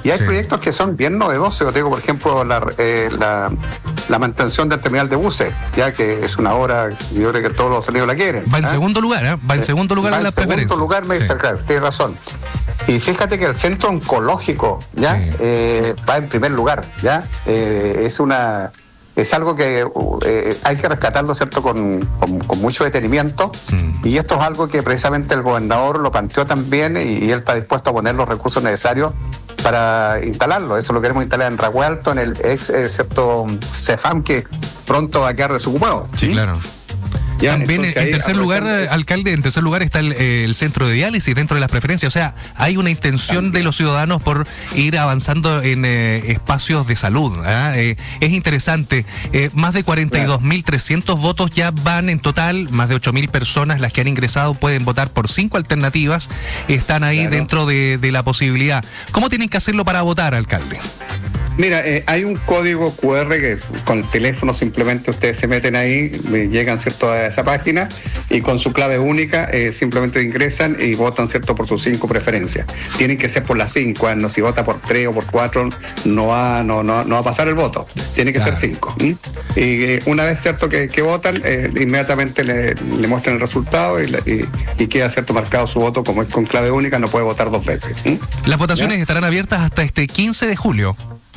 Y hay Sí. proyectos que son bien novedosos. Yo digo, por ejemplo, la, eh, la, la mantención del terminal de buses, ya que es una obra, yo creo que todos los sonidos la quieren. Va en ¿eh? segundo lugar, ¿eh? Va en segundo lugar Va en la en segundo preferencia. lugar, me dice, Sí. claro, tienes razón. Y fíjate que el centro oncológico ya Sí. eh, va en primer lugar, ya eh, es una es algo que eh, hay que rescatarlo, cierto, con, con, con mucho detenimiento. Mm. Y esto es algo que precisamente el gobernador lo planteó también y, y él está dispuesto a poner los recursos necesarios para instalarlo. Eso lo queremos instalar en Ragüe Alto, en el ex eh, cierto Cefam, que pronto va a quedar desocupado. Sí, ¿sí? Claro. Ya, También en tercer lugar, alcalde, en tercer lugar está el, el centro de diálisis dentro de las preferencias. O sea, hay una intención También. de los ciudadanos por ir avanzando en eh, espacios de salud. ¿eh? Eh, es interesante. Eh, más de cuarenta y dos mil trescientos votos ya van en total. Más de ocho mil personas las que han ingresado pueden votar por cinco alternativas. Están ahí claro. dentro de, de la posibilidad. ¿Cómo tienen que hacerlo para votar, alcalde? Mira, eh, hay un código cu erre que con el teléfono simplemente ustedes se meten ahí, llegan, cierto, a esa página y con su clave única eh, simplemente ingresan y votan, cierto, por sus cinco preferencias. Tienen que ser por las cinco, ¿eh? No, si vota por tres o por cuatro no va, no, no, no va a pasar el voto. Tiene que claro. ser cinco. ¿Mm? Y eh, una vez, cierto, que, que votan, eh, inmediatamente le, le muestran el resultado y, y, y queda, cierto, marcado su voto. Como es con clave única, no puede votar dos veces. ¿Mm? Las votaciones ¿Ya? estarán abiertas hasta este quince de julio.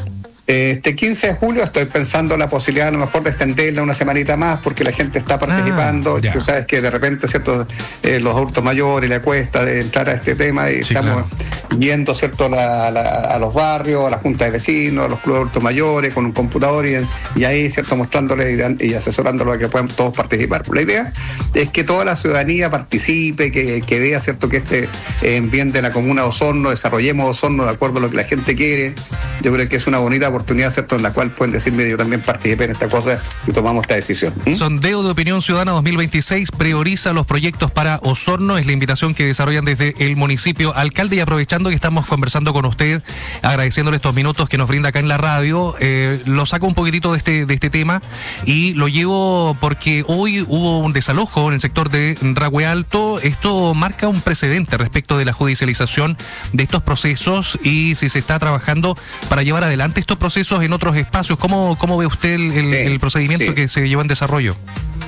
Este quince de julio estoy pensando la posibilidad a lo mejor de extenderla una semanita más porque la gente está participando. Ah, tú sabes que de repente, cierto, eh, los adultos mayores le cuesta de entrar a este tema y sí, estamos claro. yendo, cierto, la, la, a los barrios, a la junta de vecinos, a los clubes de adultos mayores con un computador y, y ahí, cierto, mostrándole y, y asesorándolo a que puedan todos participar. La idea es que toda la ciudadanía participe, que, que vea, cierto, que este eh, en bien de la comuna de Osorno, desarrollemos Osorno de acuerdo a lo que la gente quiere. Yo creo que es una bonita oportunidad, cierto, en la cual pueden decirme yo también participé en esta cosa y tomamos esta decisión. ¿Mm? Sondeo de Opinión Ciudadana dos mil veintiséis prioriza los proyectos para Osorno, es la invitación que desarrollan desde el municipio. Alcalde, y aprovechando que estamos conversando con usted, agradeciéndole estos minutos que nos brinda acá en la radio, eh, lo saco un poquitito de este, de este tema y lo llevo porque hoy hubo un desalojo en el sector de Ragüe Alto. Esto marca un precedente respecto de la judicialización de estos procesos y si se está trabajando para llevar adelante estos procesos en otros espacios. ¿Cómo, cómo ve usted el, el, sí, el procedimiento sí. que se llevó en desarrollo?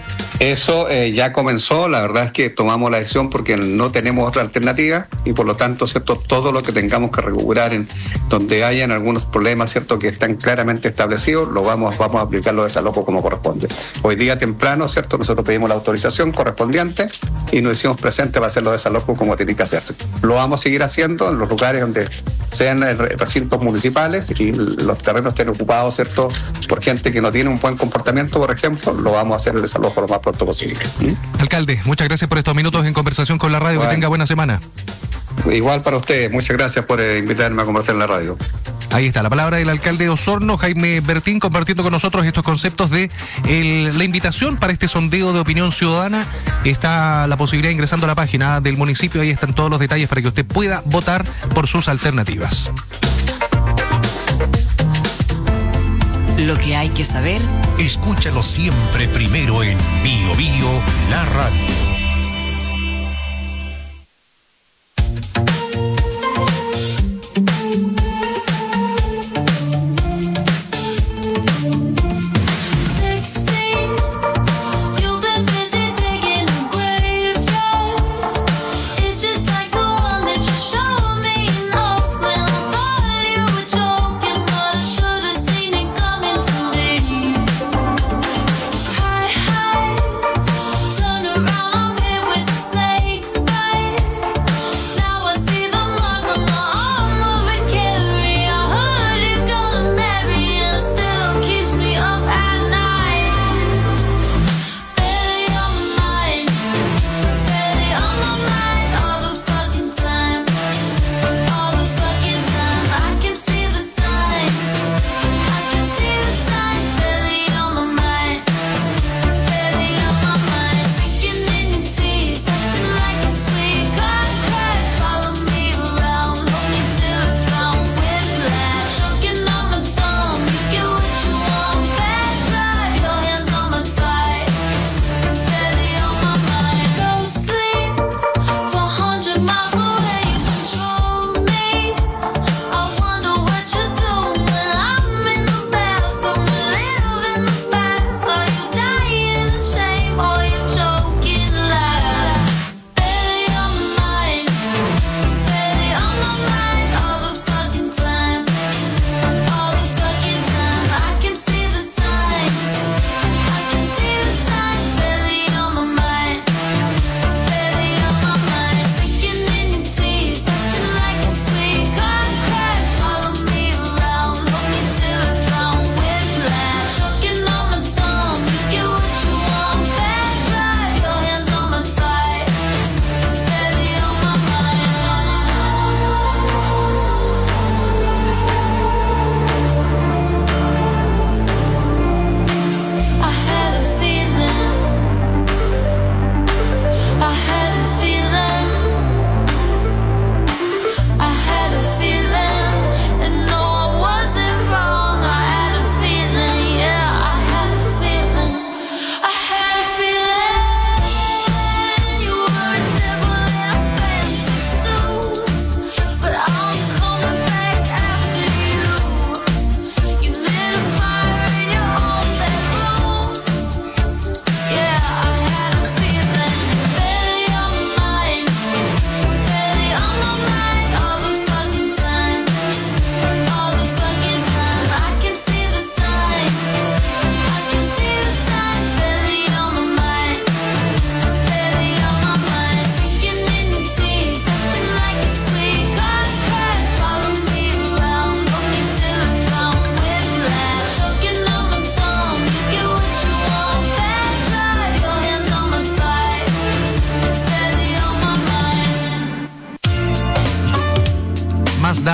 Eso eh, ya comenzó, la verdad es que tomamos la decisión porque no tenemos otra alternativa y por lo tanto, cierto, todo lo que tengamos que recuperar en donde hayan algunos problemas, cierto, que están claramente establecidos, lo vamos, vamos a aplicar los desalojos como corresponde. Hoy día temprano, cierto, nosotros pedimos la autorización correspondiente y nos hicimos presentes para hacer los desalojos como tienen que hacerse. Lo vamos a seguir haciendo en los lugares donde sean recintos municipales y los terrenos estén ocupados, cierto, por gente que no tiene un buen comportamiento, por ejemplo, lo vamos a hacer el desalojo lo más pronto posible. ¿Mm? Alcalde, muchas gracias por estos minutos en conversación con la radio. Bueno, que tenga buena semana. Igual para ustedes, muchas gracias por eh, invitarme a conversar en la radio. Ahí está la palabra del alcalde de Osorno, Jaime Bertín, compartiendo con nosotros estos conceptos de el, la invitación para este sondeo de opinión ciudadana. Está la posibilidad ingresando a la página del municipio, ahí están todos los detalles para que usted pueda votar por sus alternativas. Lo que hay que saber. Escúchalo siempre primero en Bio Bio, la radio. Around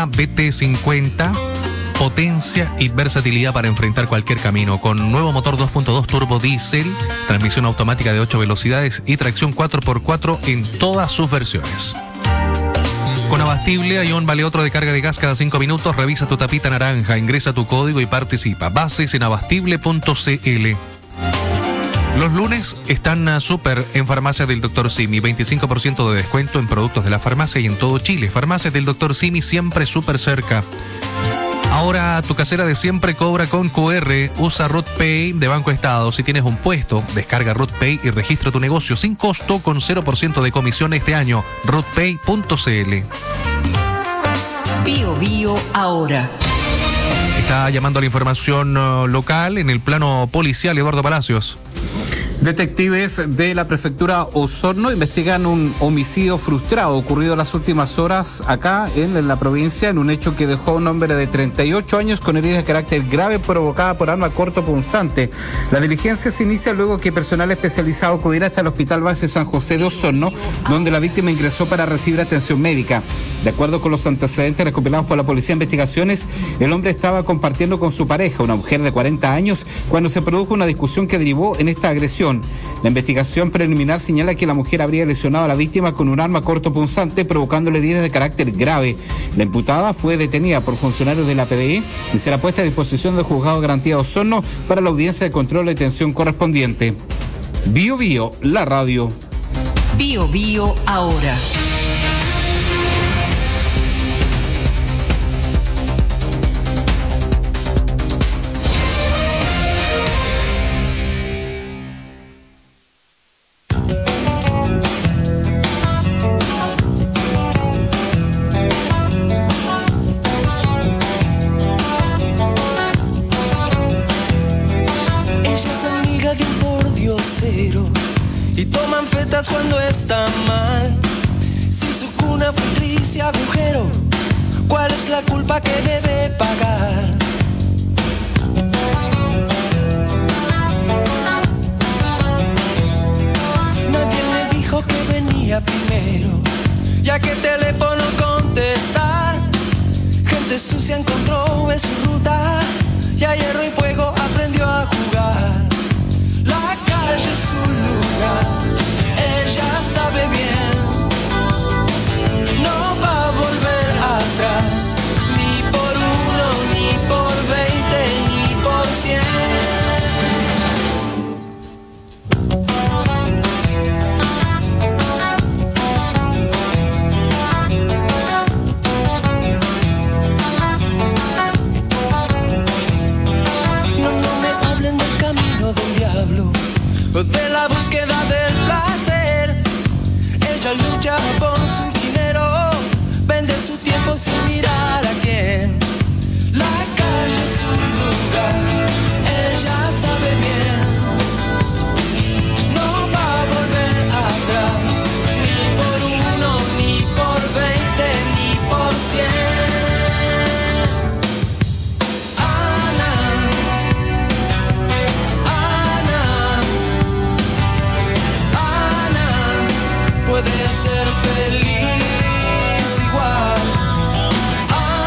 Honda B T cincuenta. Potencia y versatilidad para enfrentar cualquier camino, con nuevo motor dos punto dos turbo diésel, transmisión automática de ocho velocidades y tracción cuatro por cuatro en todas sus versiones. Con Abastible, hay un vale otro de carga de gas cada cinco minutos. Revisa tu tapita naranja, ingresa tu código y participa. Bases en abastible punto c l. Los lunes están súper en Farmacias del doctor Simi. veinticinco por ciento de descuento en productos de la farmacia y en todo Chile. Farmacias del doctor Simi, siempre súper cerca. Ahora tu casera de siempre cobra con Q R. Usa RootPay de Banco Estado. Si tienes un puesto, descarga RootPay y registra tu negocio sin costo con cero por ciento de comisión este año. rootpay punto c l. Bio Bio ahora. Está llamando a la información uh, local en el plano policial, Eduardo Palacios. Detectives de la prefectura Osorno investigan un homicidio frustrado ocurrido en las últimas horas acá en, en la provincia, en un hecho que dejó a un hombre de treinta y ocho años con heridas de carácter grave provocada por arma cortopunzante. La diligencia se inicia luego que personal especializado acudiera hasta el Hospital Base San José de Osorno, donde la víctima ingresó para recibir atención médica. De acuerdo con los antecedentes recopilados por la Policía de Investigaciones, el hombre estaba compartiendo con su pareja, una mujer de cuarenta años, cuando se produjo una discusión que derivó en esta agresión. La investigación preliminar señala que la mujer habría lesionado a la víctima con un arma cortopunzante, provocándole heridas de carácter grave. La imputada fue detenida por funcionarios de la P D I y será puesta a disposición del Juzgado de Garantía de Osorno para la audiencia de control de detención correspondiente. Bio Bio, la radio. Bio Bio ahora. Cuando está mal, si su cuna fue triste agujero, ¿cuál es la culpa que debe pagar? Nadie le dijo que venía primero, ya que el teléfono contestar. Gente sucia encontró en su ruta, y a hierro y fuego aprendió a jugar. La calle es su lugar. Ella sabe bien, no va a volver atrás, ni por uno, ni por veinte, ni por cien. No, no me hablen del camino del diablo, o de la búsqueda del placer. Ella lucha por su dinero, vende su tiempo sin mirar a quién. La calle es su lugar, ella sabe bien, no va a volver atrás, ni por uno, ni por veinte, ni por cien. Puede ser feliz igual.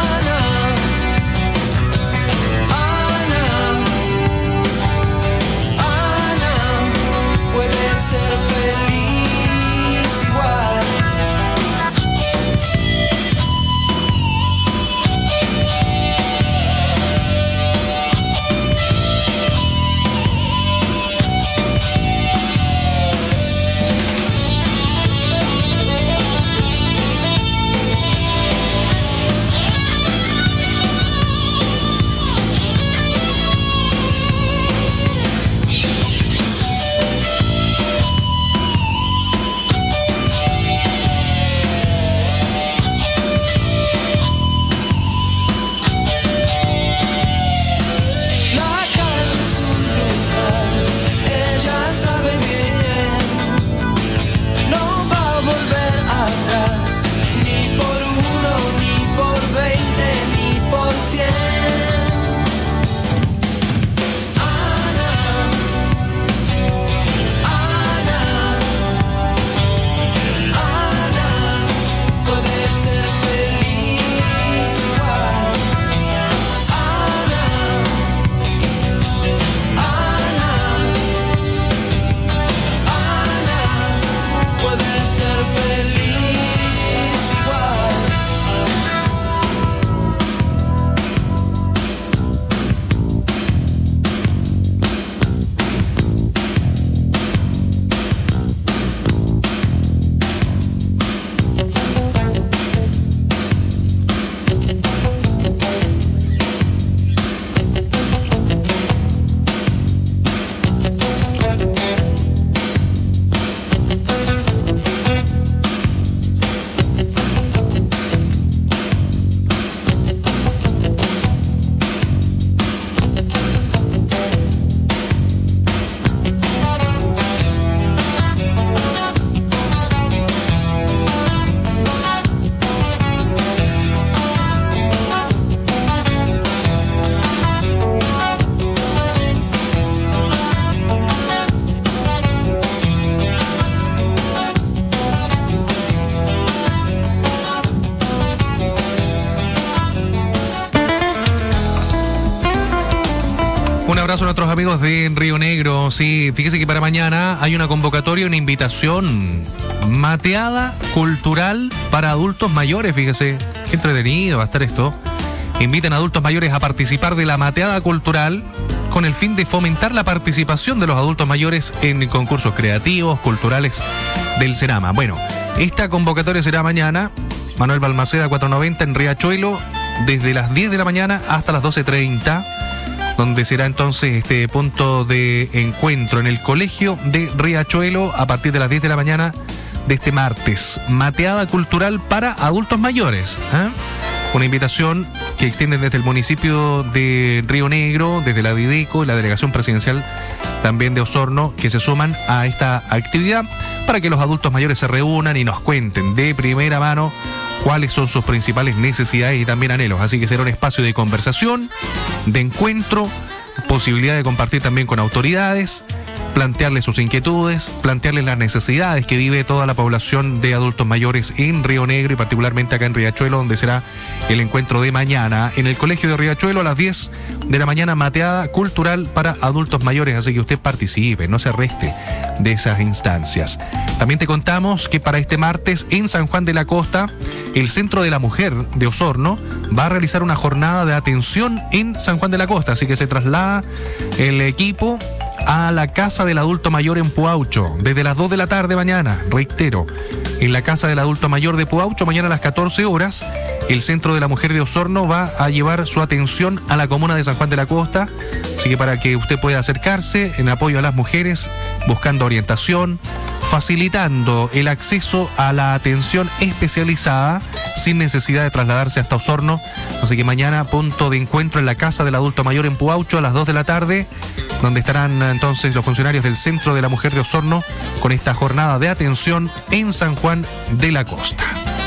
Un abrazo a nuestros amigos de Río Negro. Sí, fíjese que para mañana hay una convocatoria, una invitación. Mateada cultural para adultos mayores, fíjese. Qué entretenido va a estar esto. Invitan a adultos mayores a participar de la mateada cultural con el fin de fomentar la participación de los adultos mayores en concursos creativos, culturales del Senama. Bueno, esta convocatoria será mañana, Manuel Balmaceda cuatrocientos noventa en Riachuelo, desde las diez de la mañana hasta las doce treinta, donde será entonces este punto de encuentro en el Colegio de Riachuelo a partir de las diez de la mañana de este martes. Mateada cultural para adultos mayores, ¿eh? Una invitación que extienden desde el municipio de Río Negro, desde la Dideco y la Delegación Presidencial también de Osorno, que se suman a esta actividad para que los adultos mayores se reúnan y nos cuenten de primera mano cuáles son sus principales necesidades y también anhelos. Así que será un espacio de conversación, de encuentro, posibilidad de compartir también con autoridades, plantearles sus inquietudes, plantearles las necesidades que vive toda la población de adultos mayores en Río Negro y particularmente acá en Riachuelo, donde será el encuentro de mañana en el Colegio de Riachuelo a las diez de la mañana, mateada cultural para adultos mayores. Así que usted participe, no se reste de esas instancias. También te contamos que para este martes en San Juan de la Costa, el Centro de la Mujer de Osorno va a realizar una jornada de atención en San Juan de la Costa, así que se traslada el equipo a la Casa del Adulto Mayor en Puaucho, desde las dos de la tarde mañana, reitero, en la Casa del Adulto Mayor de Puaucho, mañana a las catorce horas, el Centro de la Mujer de Osorno va a llevar su atención a la comuna de San Juan de la Costa, así que para que usted pueda acercarse en apoyo a las mujeres, buscando orientación, facilitando el acceso a la atención especializada sin necesidad de trasladarse hasta Osorno. Así que mañana punto de encuentro en la Casa del Adulto Mayor en Puaucho a las dos de la tarde, donde estarán entonces los funcionarios del Centro de la Mujer de Osorno con esta jornada de atención en San Juan de la Costa.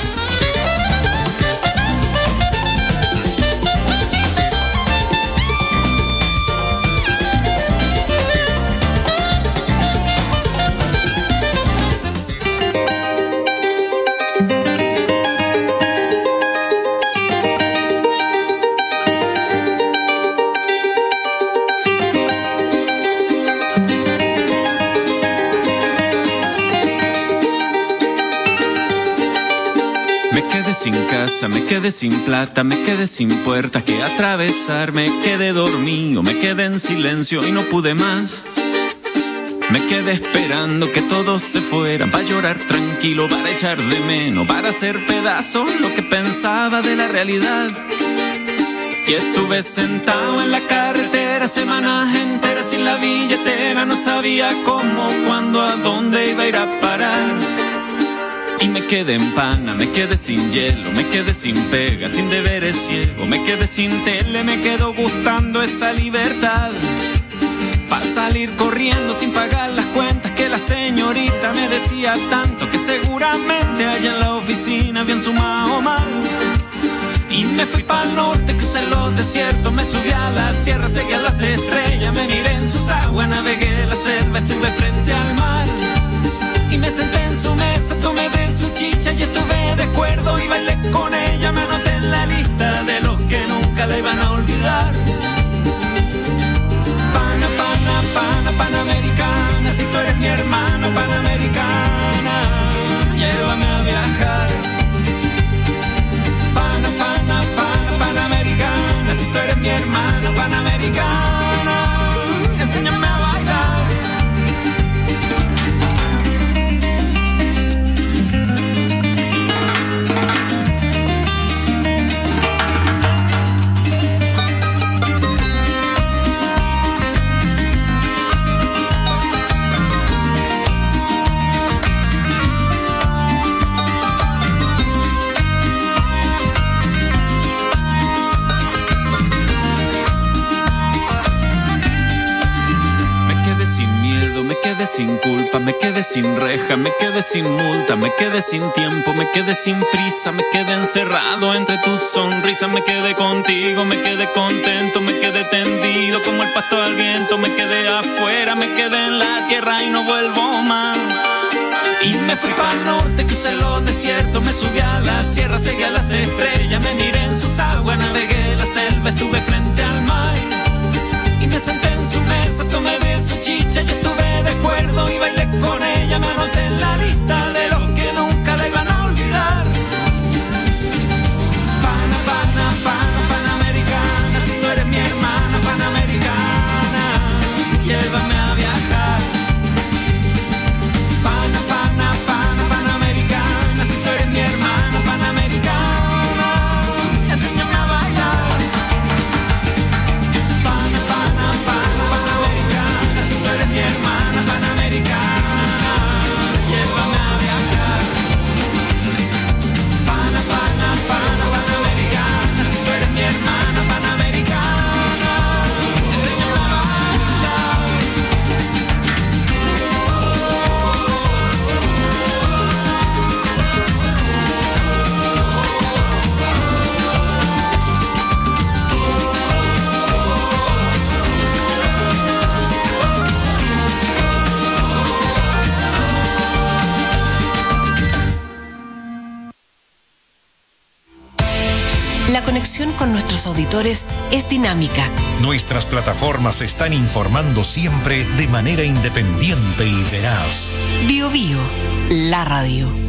Sin casa, me quedé sin plata, me quedé sin puertas que atravesar, me quedé dormido, me quedé en silencio y no pude más. Me quedé esperando que todos se fueran para llorar tranquilo, para echar de menos, para hacer pedazos lo que pensaba de la realidad. Y estuve sentado en la carretera semanas enteras sin la billetera, no sabía cómo, cuándo, a dónde iba a ir a parar. Y me quedé en pana, me quedé sin hielo, me quedé sin pega, sin deberes ciego, me quedé sin tele, me quedó gustando esa libertad. Pa' salir corriendo sin pagar las cuentas que la señorita me decía tanto, que seguramente allá en la oficina habían sumado mal. Y me fui pa'l norte, crucé los desiertos, me subí a la sierra, seguí a las estrellas, me miré en sus aguas, navegué la selva, estuve frente al mar. Y me senté en su mesa, tomé de su chicha y estuve de acuerdo y bailé con ella. Me anoté en la lista de los que nunca la iban a olvidar. Pana, pana, pana, panamericana, si tú eres mi hermana panamericana, llévame a viajar. Pana, pana, pana, panamericana, si tú eres mi hermana panamericana, enséñame a bailar. Me quedé sin culpa, me quedé sin reja, me quedé sin multa, me quedé sin tiempo, me quedé sin prisa, me quedé encerrado entre tus sonrisas, me quedé contigo, me quedé contento, me quedé tendido como el pasto al viento, me quedé afuera, me quedé en la tierra y no vuelvo más. Y me fui pa'l norte, crucé los desiertos, me subí a la sierra, seguí a las estrellas, me miré en sus aguas, navegué la selva, estuve frente al mar. Y me Me senté en su mesa, tomé de su chicha, yo estuve de acuerdo y bailé con ella. Me anoté en la lista de los que nunca la iban a olvidar. Pana, pana, pana, panamericana, si tú eres mi hermana panamericana, llévame a viajar. Pana, pana, pana, panamericana, si tú eres mi hermana panamericana, enséñame a bailar. Pana, pana, pana, panamericana, si tú eres mi hermana panamericana, llévame a viajar. Pana, pana, pana, panamericana, si tú eres mi hermana panamericana, enséñame a bailar. La conexión con nuestros auditores es dinámica. Nuestras plataformas están informando siempre de manera independiente y veraz. Bio Bio, la radio.